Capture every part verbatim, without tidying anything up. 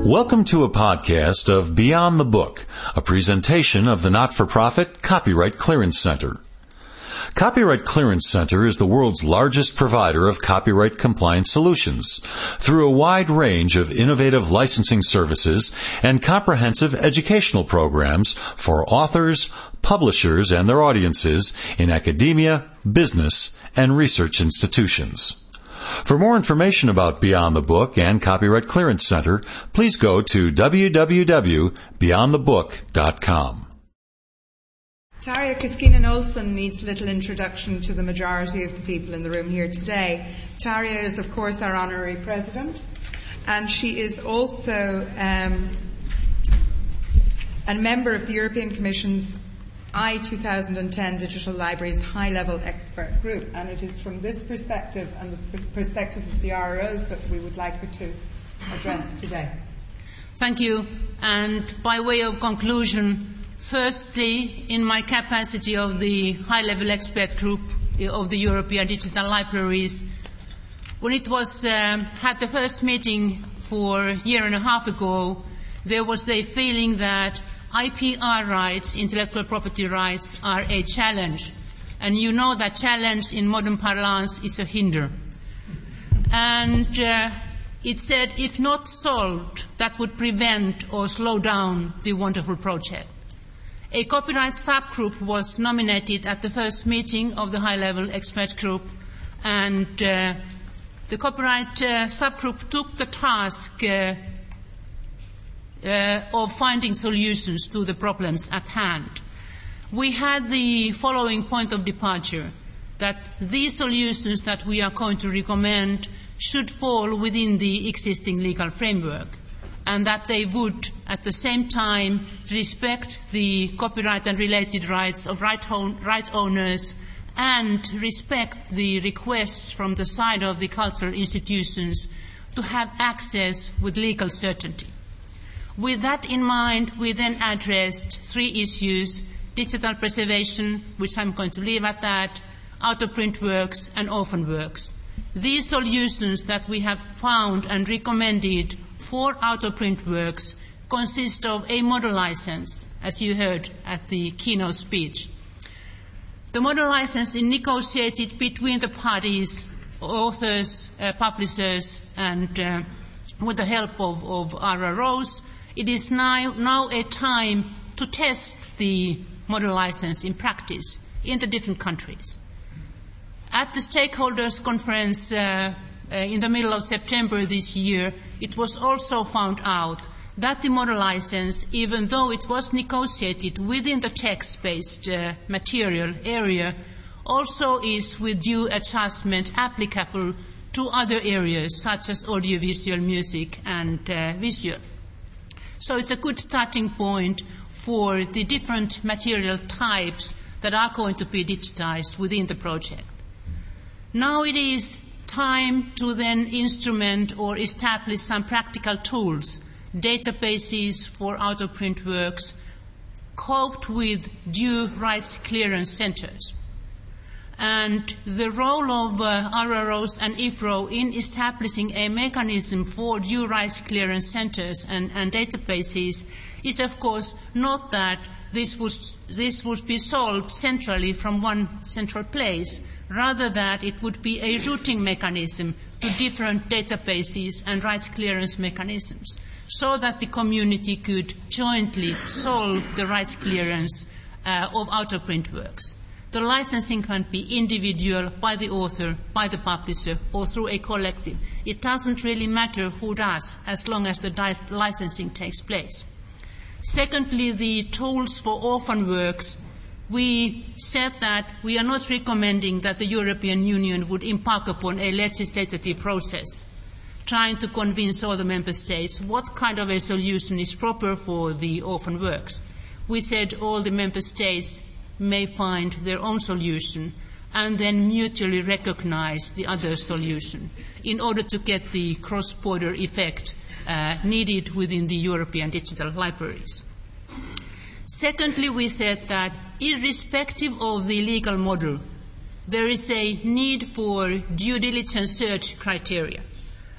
Welcome to a podcast of Beyond the Book, a presentation of the not-for-profit Copyright Clearance Center. Copyright Clearance Center is the world's largest provider of copyright compliance solutions through a wide range of innovative licensing services and comprehensive educational programs for authors, publishers, and their audiences in academia, business, and research institutions. For more information about Beyond the Book and Copyright Clearance Center, please go to w w w dot beyond the book dot com. Tarja Kaskinen-Olsen needs little introduction to the majority of the people in the room here today. Tarja is, of course, our honorary president, and she is also um, a member of the European Commission's I two thousand ten Digital Libraries High-Level Expert Group, and it is from this perspective and the perspective of the R R Os that we would like her to address today. Thank you. And by way of conclusion, firstly, in my capacity of the High-Level Expert Group of the European Digital Libraries, when it was um, had the first meeting for a year and a half ago, there was the feeling that I P R rights, intellectual property rights, are a challenge. And you know that challenge in modern parlance is a hinder. And uh, it said, if not solved, that would prevent or slow down the wonderful project. A copyright subgroup was nominated at the first meeting of the high-level expert group, and uh, the copyright uh, subgroup took the task uh, Uh, of finding solutions to the problems at hand. We had the following point of departure, that these solutions that we are going to recommend should fall within the existing legal framework, and that they would at the same time respect the copyright and related rights of right, own, right owners and respect the requests from the side of the cultural institutions to have access with legal certainty. With that in mind, we then addressed three issues: digital preservation, which I'm going to leave at that, out-of-print works, and orphan works. These solutions that we have found and recommended for out-of-print works consist of a model license, as you heard at the keynote speech. The model license is negotiated between the parties, authors, uh, publishers, and uh, with the help of, of R R Os. It is now, now a time to test the model license in practice in the different countries. At the stakeholders conference uh, uh, in the middle of September this year, it was also found out that the model license, even though it was negotiated within the text-based uh, material area, also is with due adjustment applicable to other areas such as audiovisual, music, and uh, visual. So it's a good starting point for the different material types that are going to be digitized within the project. Now it is time to then instrument or establish some practical tools, databases for out-of-print works, coped with due rights clearance centers. And the role of uh, R R Os and I F R O in establishing a mechanism for due rights clearance centers and, and databases is, of course, not that this would, this would be solved centrally from one central place, rather that it would be a routing mechanism to different databases and rights clearance mechanisms, so that the community could jointly solve the rights clearance uh, of out-of-print works. The licensing can be individual, by the author, by the publisher, or through a collective. It doesn't really matter who does, as long as the licensing takes place. Secondly, the tools for orphan works. We said that we are not recommending that the European Union would embark upon a legislative process, trying to convince all the member states what kind of a solution is proper for the orphan works. We said all the member states may find their own solution and then mutually recognize the other solution in order to get the cross-border effect uh, needed within the European digital libraries. Secondly, we said that irrespective of the legal model, there is a need for due diligence search criteria.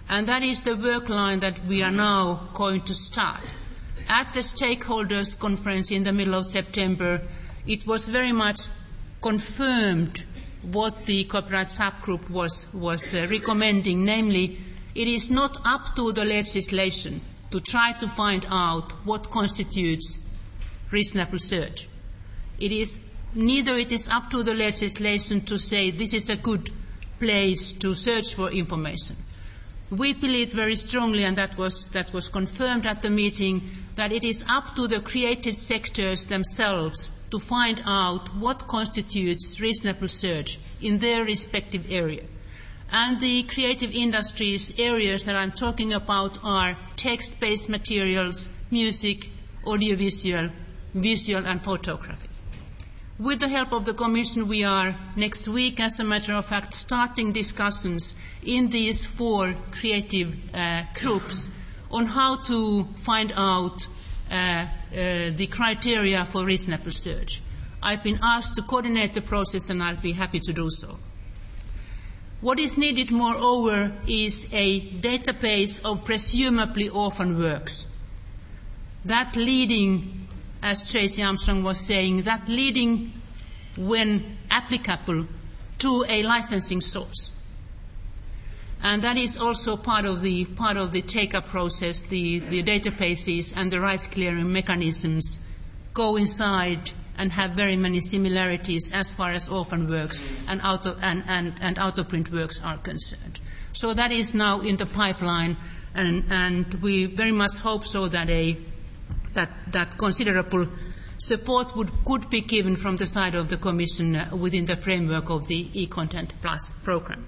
And that is the work line that we are now going to start. At the stakeholders conference in the middle of September, it was very much confirmed what the copyright subgroup was, was uh, recommending, namely, it is not up to the legislation to try to find out what constitutes reasonable search. It is neither it is up to the legislation to say this is a good place to search for information. We believe very strongly, and that was, that was confirmed at the meeting, that it is up to the creative sectors themselves to find out what constitutes reasonable search in their respective area. And the creative industries areas that I'm talking about are text-based materials, music, audiovisual, visual and photography. With the help of the Commission, we are next week, as a matter of fact, starting discussions in these four creative uh, groups on how to find out uh, uh, the criteria for reasonable search. I've been asked to coordinate the process, and I'll be happy to do so. What is needed, moreover, is a database of presumably orphan works. That leading, as Tracy Armstrong was saying, that leading, when applicable, to a licensing source. And that is also part of the, part of the take-up process. The, the databases and the rights clearing mechanisms coincide and have very many similarities as far as orphan works and out of, and, and, and out-of-print works are concerned. So that is now in the pipeline, and, and we very much hope so that a that, that considerable support would, could be given from the side of the Commission uh, within the framework of the eContent Plus program.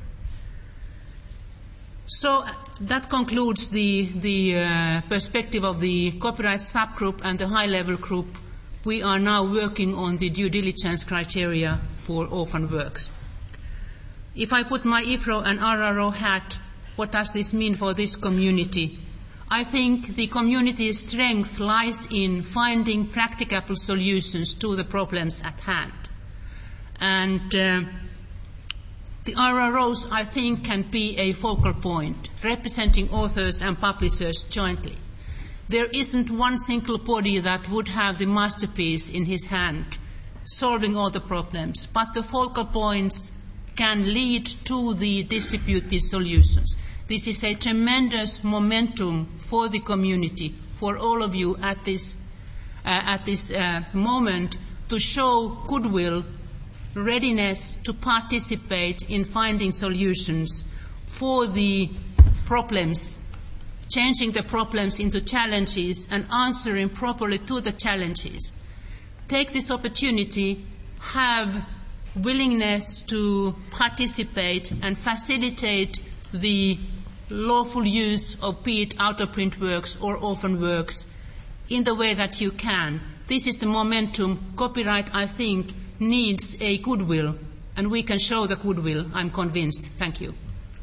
So uh, that concludes the, the uh, perspective of the copyright subgroup and the high-level group. We are now working on the due diligence criteria for orphan works. If I put my I F R O and R R O hat, what does this mean for this community? I think the community's strength lies in finding practicable solutions to the problems at hand. And uh, the R R Os, I think, can be a focal point, representing authors and publishers jointly. There isn't one single body that would have the masterpiece in his hand, solving all the problems, but the focal points can lead to the distributed solutions. This is a tremendous momentum for the community, for all of you at this, uh, at this uh, moment, to show goodwill, readiness to participate in finding solutions for the problems, changing the problems into challenges and answering properly to the challenges. Take this opportunity, have willingness to participate and facilitate the lawful use of, be it out-of-print works or orphan works, in the way that you can. This is the momentum. Copyright, I think, needs a goodwill, and we can show the goodwill, I'm convinced. Thank you.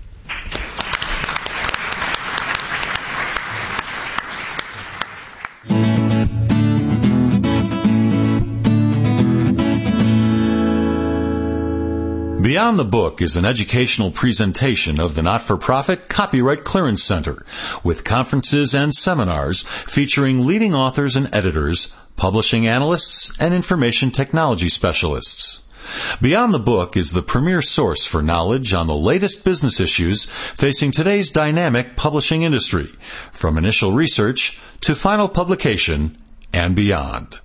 Beyond the Book is an educational presentation of the not-for-profit Copyright Clearance Center, with conferences and seminars featuring leading authors and editors, publishing analysts, and information technology specialists. Beyond the Book is the premier source for knowledge on the latest business issues facing today's dynamic publishing industry, from initial research to final publication and beyond.